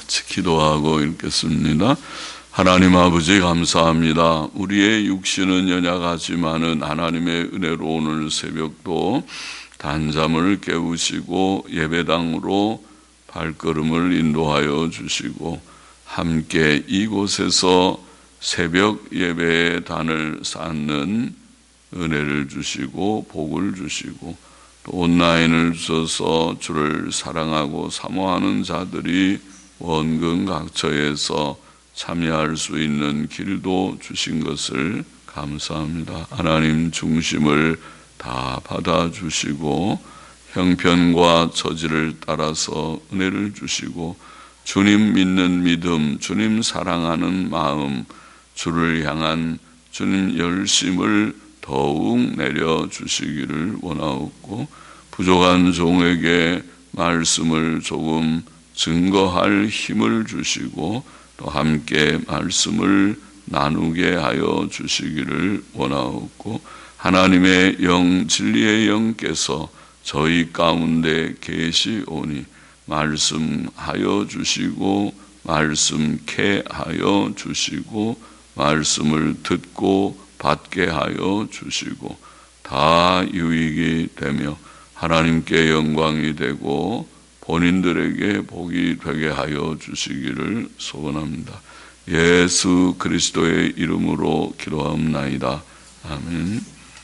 같이 기도하고 읽겠습니다. 하나님 아버지 감사합니다. 우리의 육신은 연약하지만은 하나님의 은혜로 오늘 새벽도 단잠을 깨우시고 예배당으로 발걸음을 인도하여 주시고 함께 이곳에서 새벽 예배의 단을 쌓는 은혜를 주시고 복을 주시고 또 온라인을 주셔서 주를 사랑하고 사모하는 자들이 원근 각처에서 참여할 수 있는 길도 주신 것을 감사합니다. 하나님 중심을 다 받아주시고 형편과 처지를 따라서 은혜를 주시고 주님 믿는 믿음, 주님 사랑하는 마음, 주를 향한 주님 열심을 더욱 내려주시기를 원하옵고 부족한 종에게 말씀을 조금 증거할 힘을 주시고 또 함께 말씀을 나누게 하여 주시기를 원하옵고 하나님의 영, 진리의 영께서 저희 가운데 계시오니 말씀하여 주시고 말씀케 하여 주시고 말씀을 듣고 받게 하여 주시고 다 유익이 되며 하나님께 영광이 되고 본인들에게 복이 되게 하여 주시기를 소원합니다. 예수 그리스도의 이름으로 기도하옵나이다. 아멘.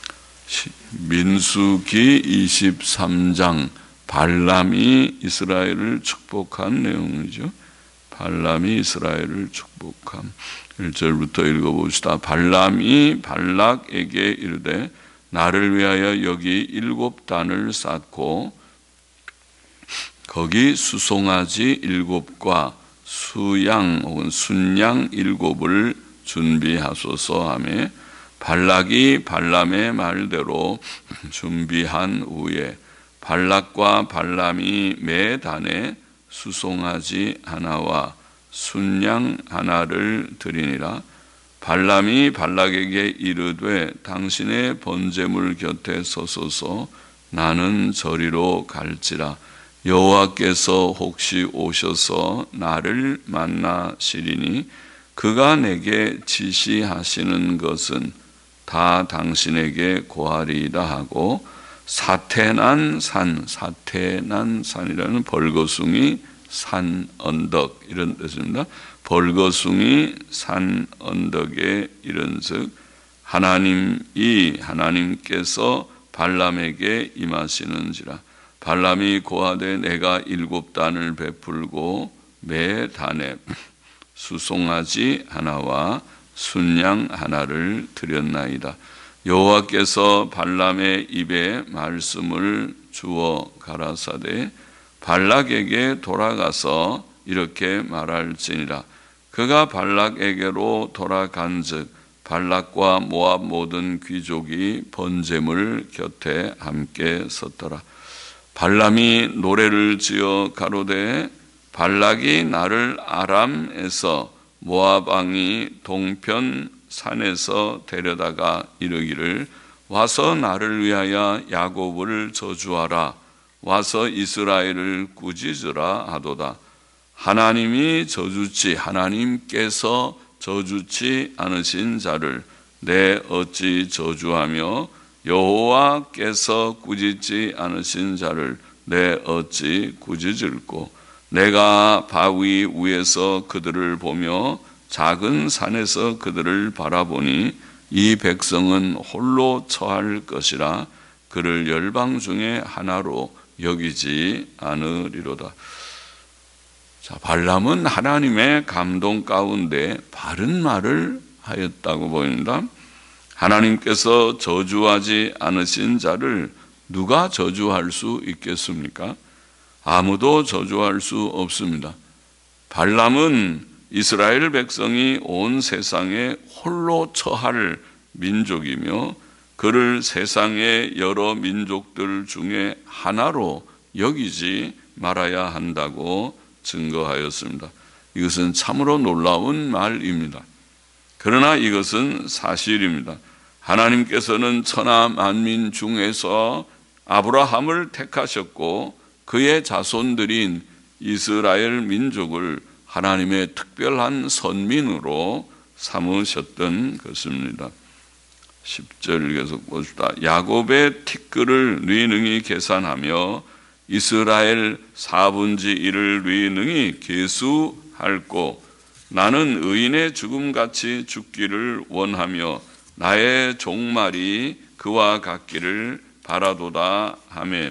민수기 23장 발람이 이스라엘을 축복한 내용이죠. 발람이 이스라엘을 축복함. 1절부터 읽어봅시다. 발람이 발락에게 이르되 나를 위하여 여기 7단을 쌓고 거기 수송아지 7과 수양 혹은 순양 7을 준비하소서 하며 발락이 발람의 말대로 준비한 후에 발락과 발람이 매 단에 수송아지 하나와 순양 하나를 드리니라. 발람이 발락에게 이르되 당신의 번제물 곁에 서소서 나는 저리로 갈지라. 여호와께서 혹시 오셔서 나를 만나시리니 그가 내게 지시하시는 것은 다 당신에게 고하리이다 하고 사태난 산이라는 벌거숭이 산 언덕 이런 뜻입니다. 벌거숭이 산 언덕에 이른즉 하나님께서 발람에게 임하시는지라. 발람이 고하되 내가 7단을 베풀고 매 단에 수송아지 하나와 순양 하나를 드렸나이다. 여호와께서 발람의 입에 말씀을 주어 가라사대 발락에게 돌아가서 이렇게 말할지니라. 그가 발락에게로 돌아간즉 발락과 모압 모든 귀족이 번제물 곁에 함께 섰더라. 발람이 노래를 지어 가로되 발락이 나를 아람에서 모압 왕이 동편 산에서 데려다가 이르기를 와서 나를 위하여 야곱을 저주하라. 와서 이스라엘을 꾸짖으라 하도다. 하나님께서 저주치 않으신 자를 내 어찌 저주하며 여호와께서 꾸짖지 않으신 자를 내 어찌 꾸짖을꼬. 내가 바위 위에서 그들을 보며 작은 산에서 그들을 바라보니 이 백성은 홀로 처할 것이라. 그를 열방 중에 하나로 여기지 않으리로다. 자, 발람은 하나님의 감동 가운데 바른 말을 하였다고 보입니다. 하나님께서 저주하지 않으신 자를 누가 저주할 수 있겠습니까? 아무도 저주할 수 없습니다. 발람은 이스라엘 백성이 온 세상에 홀로 처할 민족이며 그를 세상의 여러 민족들 중에 하나로 여기지 말아야 한다고 증거하였습니다. 이것은 참으로 놀라운 말입니다. 그러나 이것은 사실입니다. 하나님께서는 천하 만민 중에서 아브라함을 택하셨고 그의 자손들인 이스라엘 민족을 하나님의 특별한 선민으로 삼으셨던 것입니다. 10절 계속 봅시다. 야곱의 티끌을 네 능히 계산하며 이스라엘 4분의 1을 네 능히 계수할꼬. 나는 의인의 죽음같이 죽기를 원하며 나의 종말이 그와 같기를 바라도다 하매.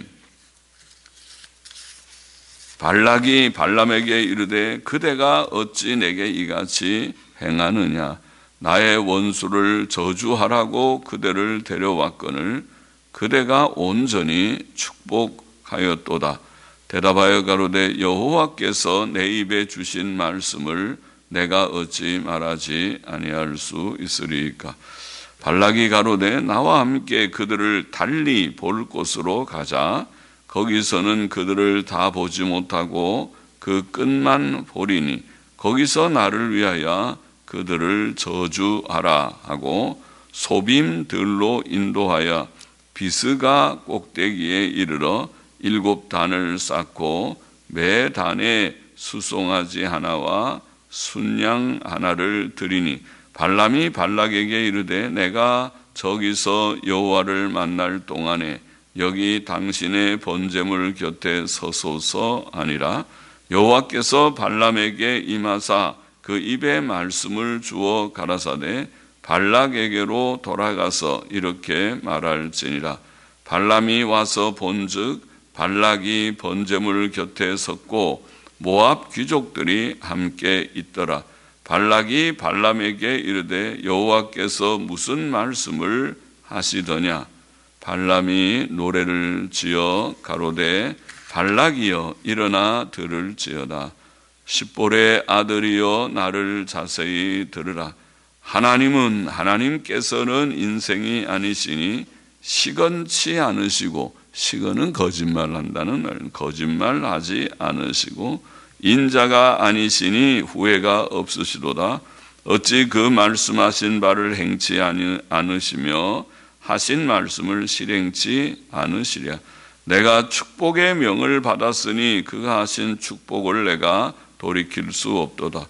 발락이 발람에게 이르되 그대가 어찌 내게 이같이 행하느냐. 나의 원수를 저주하라고 그대를 데려왔거늘 그대가 온전히 축복하였도다. 대답하여 가로되 여호와께서 내 입에 주신 말씀을 내가 어찌 말하지 아니할 수 있으리까. 발락이 가로되 나와 함께 그들을 달리 볼 곳으로 가자. 거기서는 그들을 다 보지 못하고 그 끝만 보리니 거기서 나를 위하여 그들을 저주하라 하고 소빔들로 인도하여 비스가 꼭대기에 이르러 7단을 쌓고 매 단에 수송아지 하나와 순양 하나를 드리니 발람이 발락에게 이르되 내가 저기서 여호와를 만날 동안에 여기 당신의 번제물 곁에 서소서 아니라 여호와께서 발람에게 임하사 그 입에 말씀을 주어 가라사대 발락에게로 돌아가서 이렇게 말할지니라. 발람이 와서 본즉 발락이 번제물 곁에 섰고 모압 귀족들이 함께 있더라. 발락이 발람에게 이르되 여호와께서 무슨 말씀을 하시더냐. 발람이 노래를 지어 가로되 발락이여 일어나 들을지어다. 십볼의 아들이여 나를 자세히 들으라. 하나님께서는 인생이 아니시니 시건치 않으시고, 시건은 거짓말한다는 말, 거짓말하지 않으시고 인자가 아니시니 후회가 없으시도다. 어찌 그 말씀하신 바를 행치 않으시며 하신 말씀을 실행치 않으시랴. 내가 축복의 명을 받았으니 그가 하신 축복을 내가 돌이킬 수 없도다.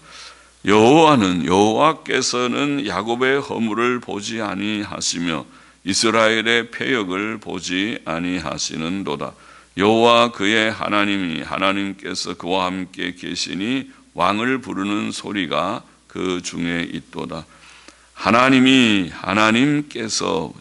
여호와께서는 야곱의 허물을 보지 아니하시며 이스라엘의 패역을 보지 아니하시는도다. 여호와 그의 하나님께서 그와 함께 계시니 왕을 부르는 소리가 그 중에 있도다. 하나님께서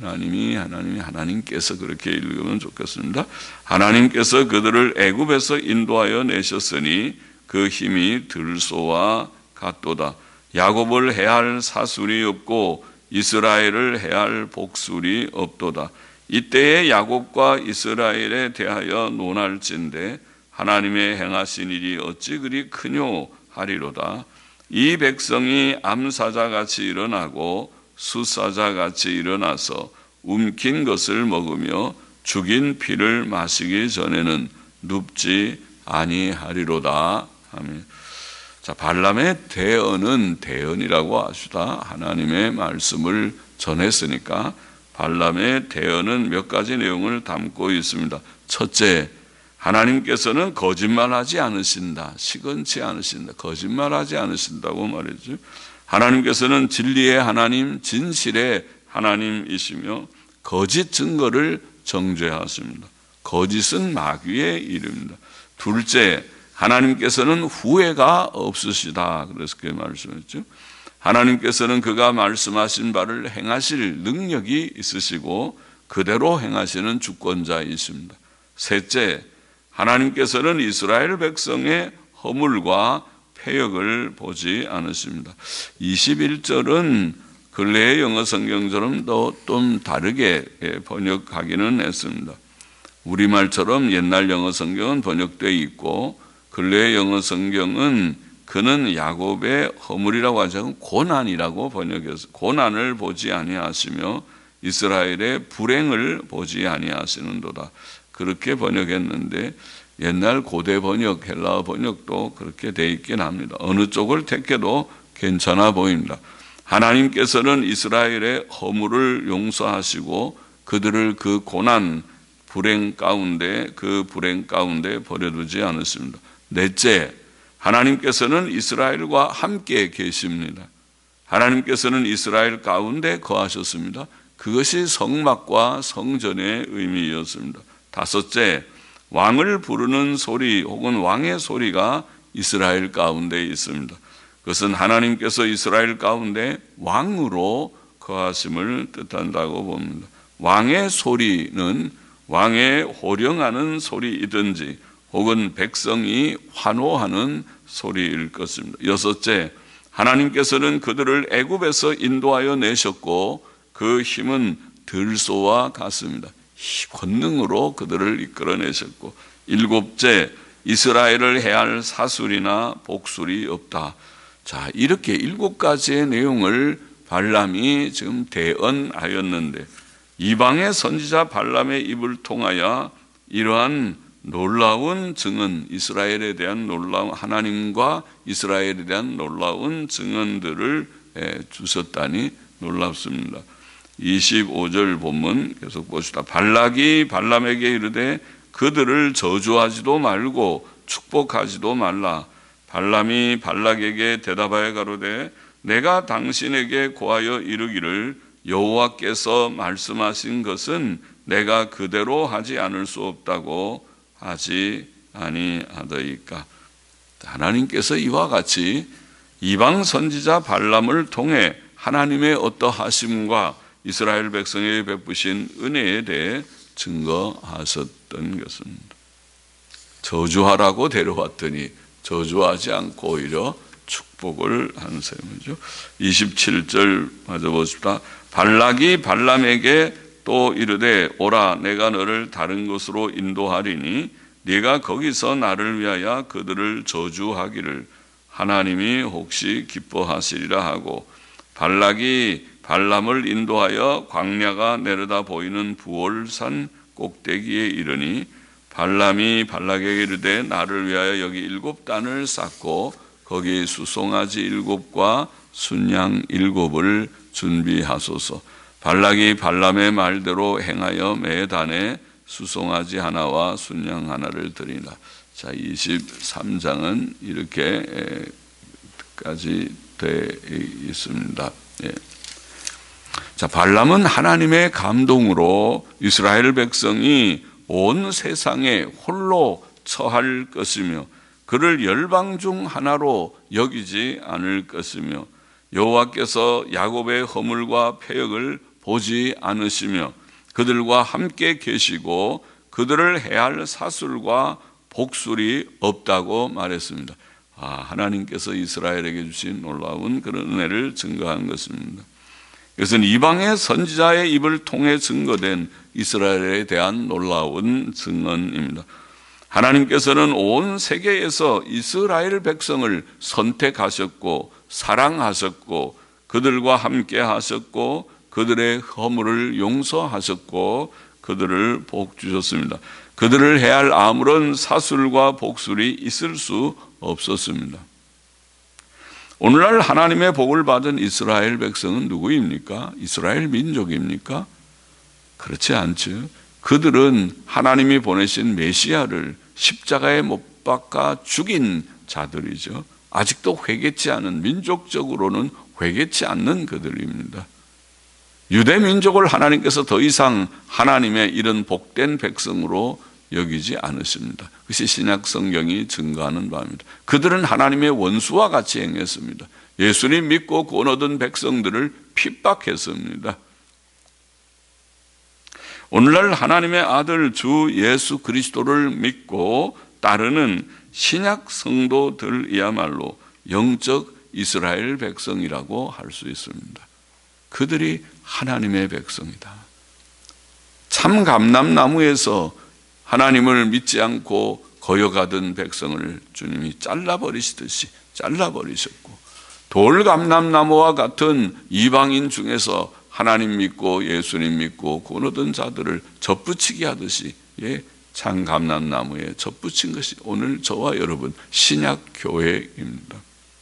그렇게 읽으면 좋겠습니다. 하나님께서 그들을 애굽에서 인도하여 내셨으니 그 힘이 들소와 같도다. 야곱을 해할 사술이 없고 이스라엘을 해할 복술이 없도다. 이때에 야곱과 이스라엘에 대하여 논할진대 하나님의 행하신 일이 어찌 그리 크뇨 하리로다. 이 백성이 암사자같이 일어나고 숫사자같이 일어나서 움킨 것을 먹으며 죽인 피를 마시기 전에는 눕지 아니하리로다. 아멘. 자, 발람의 대언이라고 하시다. 하나님의 말씀을 전했으니까 발람의 대언은 몇 가지 내용을 담고 있습니다. 첫째, 하나님께서는 거짓말하지 않으신다. 시건치 않으신다. 거짓말하지 않으신다고 말했죠. 하나님께서는 진리의 하나님, 진실의 하나님이시며 거짓 증거를 정죄하십니다. 거짓은 마귀의 이름입니다. 둘째, 하나님께서는 후회가 없으시다. 그래서 그렇게 말씀했죠. 하나님께서는 그가 말씀하신 바를 행하실 능력이 있으시고 그대로 행하시는 주권자이십니다. 셋째, 하나님께서는 이스라엘 백성의 허물과 패역을 보지 않으십니다. 21절은 근래의 영어 성경처럼 좀 다르게 번역하기는 했습니다. 우리말처럼 옛날 영어 성경은 번역되어 있고 근래의 영어 성경은 그는 야곱의 허물이라고 하지 않고 고난이라고 번역해서 고난을 보지 아니하시며 이스라엘의 불행을 보지 아니하시는도다. 그렇게 번역했는데 옛날 고대 번역, 헬라어 번역도 그렇게 돼 있긴 합니다. 어느 쪽을 택해도 괜찮아 보입니다. 하나님께서는 이스라엘의 허물을 용서하시고 그들을 그 고난, 불행 가운데 버려두지 않으십니다. 넷째, 하나님께서는 이스라엘과 함께 계십니다. 하나님께서는 이스라엘 가운데 거하셨습니다. 그것이 성막과 성전의 의미였습니다. 다섯째, 왕을 부르는 소리 혹은 왕의 소리가 이스라엘 가운데 있습니다. 그것은 하나님께서 이스라엘 가운데 왕으로 거하심을 뜻한다고 봅니다. 왕의 소리는 왕의 호령하는 소리이든지 혹은 백성이 환호하는 소리일 것입니다. 여섯째, 하나님께서는 그들을 애굽에서 인도하여 내셨고 그 힘은 들소와 같습니다. 권능으로 그들을 이끌어내셨고, 일곱째, 이스라엘을 해할 사술이나 복술이 없다. 자, 이렇게 7가지의 내용을 발람이 지금 대언하였는데, 이방의 선지자 발람의 입을 통하여 이러한 놀라운 증언, 이스라엘에 대한 놀라운, 하나님과 이스라엘에 대한 놀라운 증언들을 주셨다니 놀랍습니다. 25절 본문 계속 보시다. 발락이 발람에게 이르되 그들을 저주하지도 말고 축복하지도 말라. 발람이 발락에게 대답하여 가로되 내가 당신에게 고하여 이르기를 여호와께서 말씀하신 것은 내가 그대로 하지 않을 수 없다고 하지 아니하더이까. 하나님께서 이와 같이 이방 선지자 발람을 통해 하나님의 어떠하심과 이스라엘 백성에게 베푸신 은혜에 대해 증거하셨던 것입니다. 저주하라고 데려왔더니 저주하지 않고 오히려 축복을 한 셈이죠. 27절 맞아 보십시다. 발락이 발람에게 또 이르되 오라 내가 너를 다른 곳으로 인도하리니 네가 거기서 나를 위하여 그들을 저주하기를 하나님이 혹시 기뻐하시리라 하고, 발락이 발람을 인도하여 광야가 내려다 보이는 부올산 꼭대기에 이르니 발람이 발락에게 이르되 나를 위하여 여기 7단을 쌓고 거기 수송아지 7과 순양 7을 준비하소서. 발락이 발람의 말대로 행하여 매 단에 수송아지 하나와 순양 하나를 드리라. 자, 23장은 이렇게까지 되어 있습니다. 예. 자, 발람은 하나님의 감동으로 이스라엘 백성이 온 세상에 홀로 처할 것이며 그를 열방 중 하나로 여기지 않을 것이며 여호와께서 야곱의 허물과 패역을 보지 않으시며 그들과 함께 계시고 그들을 해할 사술과 복술이 없다고 말했습니다. 하나님께서 이스라엘에게 주신 놀라운 그런 은혜를 증거한 것입니다. 이것은 이방의 선지자의 입을 통해 증거된 이스라엘에 대한 놀라운 증언입니다. 하나님께서는 온 세계에서 이스라엘 백성을 선택하셨고 사랑하셨고 그들과 함께 하셨고 그들의 허물을 용서하셨고 그들을 복 주셨습니다. 그들을 해할 아무런 사술과 복술이 있을 수 없었습니다. 오늘날 하나님의 복을 받은 이스라엘 백성은 누구입니까? 이스라엘 민족입니까? 그렇지 않죠. 그들은 하나님이 보내신 메시아를 십자가에 못 박아 죽인 자들이죠. 아직도 회개치 않은, 민족적으로는 회개치 않는 그들입니다. 유대 민족을 하나님께서 더 이상 하나님의 이런 복된 백성으로 여기지 않으십니다. 그것이 신약 성경이 증거하는 바입니다. 그들은 하나님의 원수와 같이 행했습니다. 예수님 믿고 구원 얻은 백성들을 핍박했습니다. 오늘날 하나님의 아들 주 예수 그리스도를 믿고 따르는 신약 성도들이야말로 영적 이스라엘 백성이라고 할 수 있습니다. 그들이 하나님의 백성이다. 참 감람나무에서 하나님을 믿지 않고 거여가던 백성을 주님이 잘라버리시듯이 잘라버리셨고, 돌감람나무와 같은 이방인 중에서 하나님 믿고 예수님 믿고 구원 얻은 자들을 접붙이게 하듯이 참 감람나무에 접붙인 것이 오늘 저와 여러분 신약 교회입니다.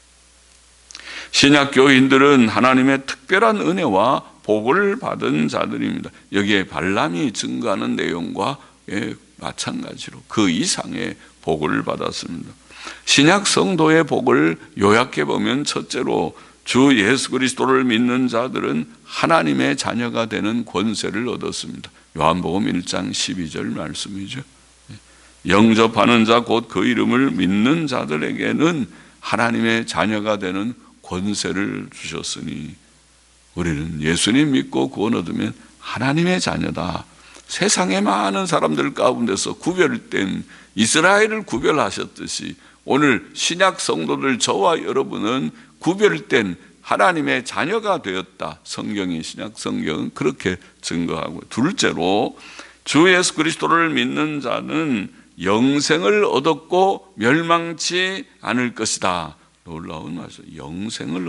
신약 교인들은 하나님의 특별한 은혜와 복을 받은 자들입니다. 여기에 발람이 증거하는 내용과 마찬가지로 그 이상의 복을 받았습니다. 신약 성도의 복을 요약해 보면 첫째로 주 예수 그리스도를 믿는 자들은 하나님의 자녀가 되는 권세를 얻었습니다. 요한복음 1장 12절 말씀이죠. 영접하는 자 곧 그 이름을 믿는 자들에게는 하나님의 자녀가 되는 권세를 주셨으니 우리는 예수님 믿고 구원 얻으면 하나님의 자녀다. 세상의 많은 사람들 가운데서 구별된 이스라엘을 구별하셨듯이 오늘 신약 성도들 저와 여러분은 구별된 하나님의 자녀가 되었다. 성경이 신약 성경은 그렇게 증거하고, 둘째로 주 예수 그리스도를 믿는 자는 영생을 얻었고 멸망치 않을 것이다. 놀라운 말씀. 영생을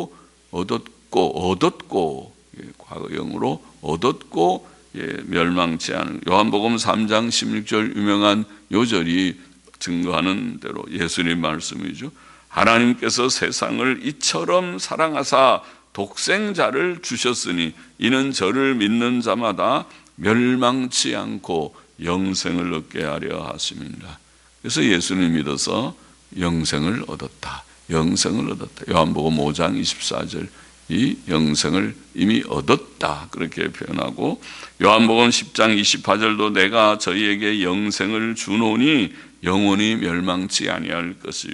얻었고 과거형으로 얻었고 멸망치 않은, 요한복음 3장 16절 유명한 요절이 증거하는 대로 예수님 말씀이죠. 하나님께서 세상을 이처럼 사랑하사 독생자를 주셨으니 이는 저를 믿는 자마다 멸망치 않고 영생을 얻게 하려 하심이니라. 그래서 예수님 믿어서 영생을 얻었다. 영생을 얻었다. 요한복음 5장 24절 이 영생을 이미 얻었다 그렇게 표현하고, 요한복음 10장 28절도 내가 저희에게 영생을 주노니 영원히 멸망치 아니할 것이요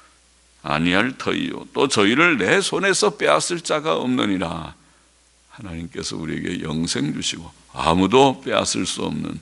아니할 터이요 또 저희를 내 손에서 빼앗을 자가 없느니라. 하나님께서 우리에게 영생 주시고 아무도 빼앗을 수 없는,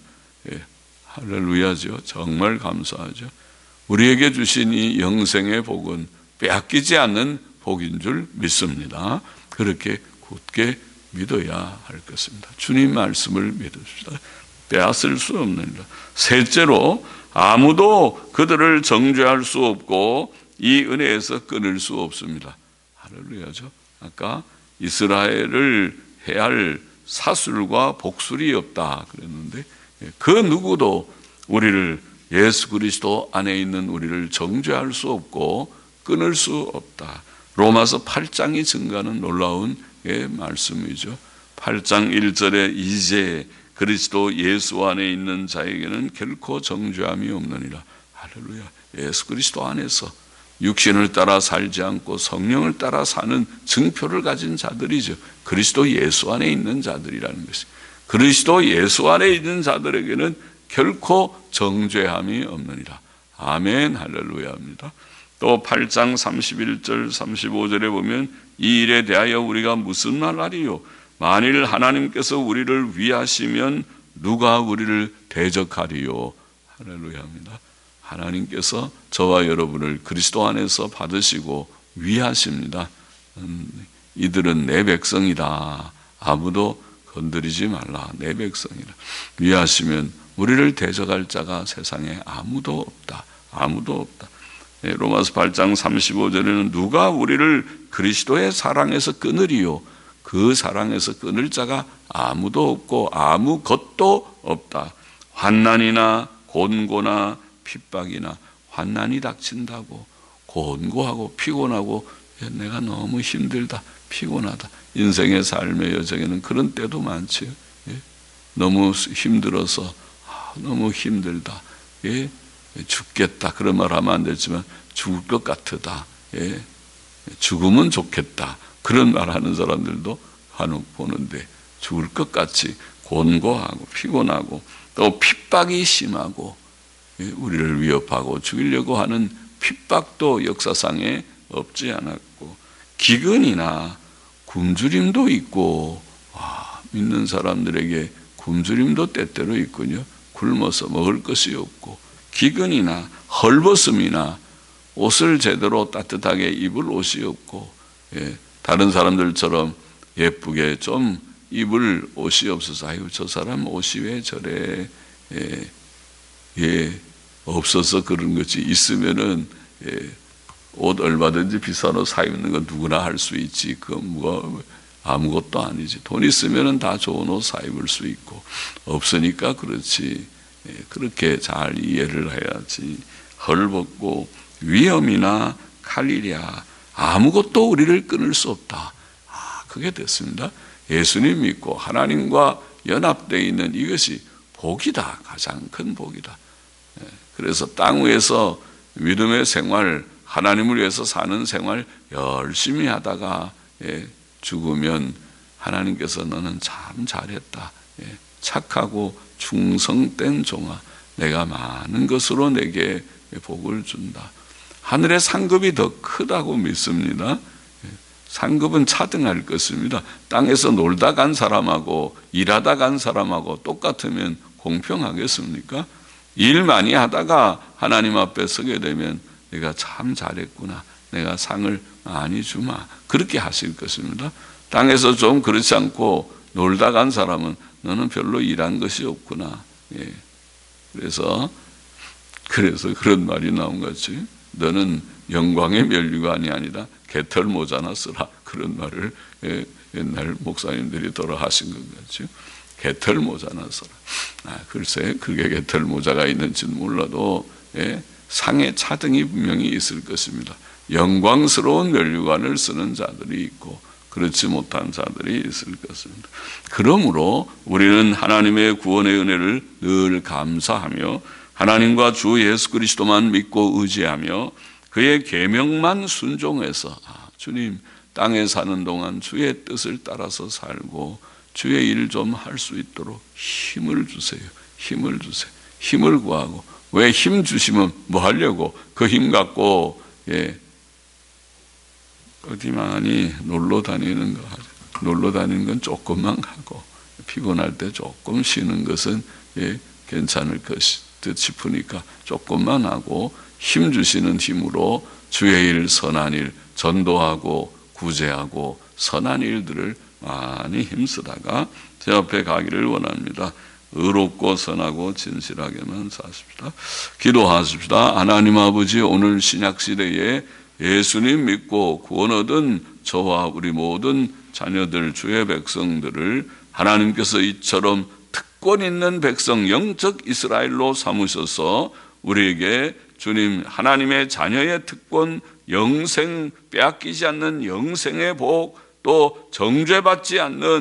할렐루야죠. 정말 감사하죠. 우리에게 주신 이 영생의 복은 빼앗기지 않는 복인 줄 믿습니다. 그렇게 굳게 믿어야 할 것입니다. 주님 말씀을 믿읍시다. 빼앗을 수 없느니라. 셋째로 아무도 그들을 정죄할 수 없고 이 은혜에서 끊을 수 없습니다. 할렐루야죠. 아까 이스라엘을 해야 할 사술과 복술이 없다 그랬는데 그 누구도 우리를, 예수 그리스도 안에 있는 우리를 정죄할 수 없고 끊을 수 없다. 로마서 8장이 증가하는 놀라운 말씀이죠. 8장 1절에 이제 그리스도 예수 안에 있는 자에게는 결코 정죄함이 없느니라. 할렐루야. 예수 그리스도 안에서 육신을 따라 살지 않고 성령을 따라 사는 증표를 가진 자들이죠. 그리스도 예수 안에 있는 자들이라는 것이. 그리스도 예수 안에 있는 자들에게는 결코 정죄함이 없느니라. 아멘. 할렐루야입니다. 또 8장 31절 35절에 보면 이 일에 대하여 우리가 무슨 말하리요? 만일 하나님께서 우리를 위하시면 누가 우리를 대적하리요? 할렐루야입니다. 하나님께서 저와 여러분을 그리스도 안에서 받으시고 위하십니다. 이들은 내 백성이다. 아무도 건드리지 말라. 내 백성이라. 위하시면 우리를 대적할 자가 세상에 아무도 없다. 아무도 없다. 로마서 8장 35절에는 누가 우리를 그리스도의 사랑에서 끊으리요? 그 사랑에서 끊을 자가 아무도 없고 아무것도 없다. 환난이나 곤고나 핍박이나, 환난이 닥친다고 곤고하고 피곤하고 내가 너무 힘들다, 피곤하다. 인생의 삶의 여정에는 그런 때도 많지요. 너무 힘들어서 너무 힘들다, 죽겠다 그런 말 하면 안 되지만 죽을 것 같으다, 죽으면 좋겠다 그런 말 하는 사람들도 간혹 보는데, 죽을 것 같이 곤고하고 피곤하고 또 핍박이 심하고 우리를 위협하고 죽이려고 하는 핍박도 역사상에 없지 않았고, 기근이나 굶주림도 있고, 믿는 사람들에게 굶주림도 때때로 있군요. 굶어서 먹을 것이 없고, 기근이나 헐벗음이나 옷을 제대로 따뜻하게 입을 옷이 없고, 다른 사람들처럼 예쁘게 좀 입을 옷이 없어서 아유 저 사람 옷이 왜 저래, 없어서 그런 거지. 있으면은 옷 얼마든지 비싼 옷 사 입는 건 누구나 할 수 있지. 그건 뭐 아무것도 아니지. 돈 있으면은 다 좋은 옷 사 입을 수 있고, 없으니까 그렇지. 그렇게 잘 이해를 해야지. 헐벗고 위험이나 칼이랴 아무것도 우리를 끊을 수 없다. 그게 됐습니다. 예수님 믿고 하나님과 연합되어 있는 이것이 복이다. 가장 큰 복이다. 그래서 땅 위에서 믿음의 생활, 하나님을 위해서 사는 생활 열심히 하다가 죽으면 하나님께서 너는 참 잘했다, 착하고 충성된 종아, 내가 많은 것으로 내게 복을 준다. 하늘의 상급이 더 크다고 믿습니다. 상급은 차등할 것입니다. 땅에서 놀다 간 사람하고 일하다 간 사람하고 똑같으면 공평하겠습니까? 일 많이 하다가 하나님 앞에 서게 되면 내가 참 잘했구나, 내가 상을 많이 주마, 그렇게 하실 것입니다. 땅에서 좀 그렇지 않고 놀다 간 사람은 너는 별로 일한 것이 없구나. 그래서 그런 말이 나온 거지. 너는 영광의 면류관이 아니라 개털 모자나 쓰라, 그런 말을 옛날 목사님들이 돌아하신 것 같죠. 개털 모자나 써라. 글쎄 그게 개털 모자가 있는지는 몰라도 상의 차등이 분명히 있을 것입니다. 영광스러운 면류관을 쓰는 자들이 있고 그렇지 못한 자들이 있을 것입니다. 그러므로 우리는 하나님의 구원의 은혜를 늘 감사하며 하나님과 주 예수 그리스도만 믿고 의지하며 그의 계명만 순종해서 주님, 땅에 사는 동안 주의 뜻을 따라서 살고 주의 일 좀 할 수 있도록 힘을 주세요. 힘을 주세요. 힘을 구하고, 왜 힘 주시면 뭐 하려고 그 힘 갖고 어디만이 놀러 다니는 거 하죠. 놀러 다니는 건 조금만 하고 피곤할 때 조금 쉬는 것은 괜찮을 듯 싶으니까 조금만 하고, 힘 주시는 힘으로 주의 일, 선한 일, 전도하고 구제하고 선한 일들을 많이 힘쓰다가 제 앞에 가기를 원합니다. 의롭고 선하고 진실하게만 사십시다. 기도하십시다. 하나님 아버지, 오늘 신약시대에 예수님 믿고 구원 얻은 저와 우리 모든 자녀들, 주의 백성들을 하나님께서 이처럼 특권 있는 백성, 영적 이스라엘로 삼으셔서 우리에게 주님 하나님의 자녀의 특권, 영생, 빼앗기지 않는 영생의 복, 또 정죄받지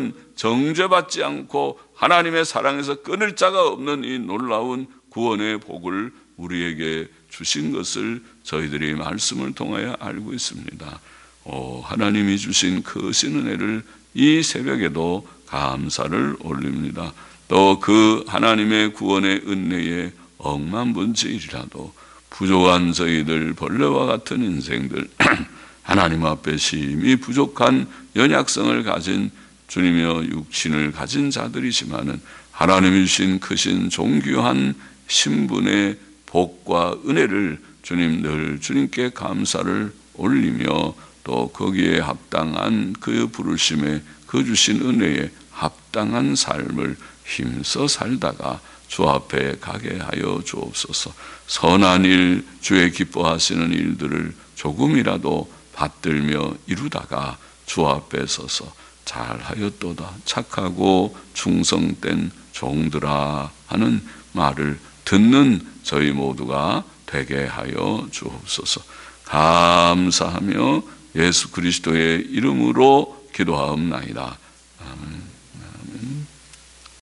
않고 하나님의 사랑에서 끊을 자가 없는 이 놀라운 구원의 복을 우리에게 주신 것을 저희들이 말씀을 통하여 알고 있습니다. 하나님이 주신 크신 은혜를 이 새벽에도 감사를 올립니다. 또 그 하나님의 구원의 은혜에 억만분지일이라도 부족한 저희들, 벌레와 같은 인생들, 하나님 앞에 심히 부족한 연약성을 가진 주님여 육신을 가진 자들이지만은 하나님이 주신 크신 존귀한 신분의 복과 은혜를 주님 늘 주님께 감사를 올리며 또 거기에 합당한 그 부르심에 그 주신 은혜에 합당한 삶을 힘써 살다가 주 앞에 가게 하여 주옵소서. 선한 일, 주의 기뻐하시는 일들을 조금이라도 받들며 이루다가 주 앞에 서서 잘하였도다, 착하고 충성된 종들아 하는 말을 듣는 저희 모두가 되게 하여 주옵소서. 감사하며 예수 그리스도의 이름으로 기도하옵나이다. 아멘.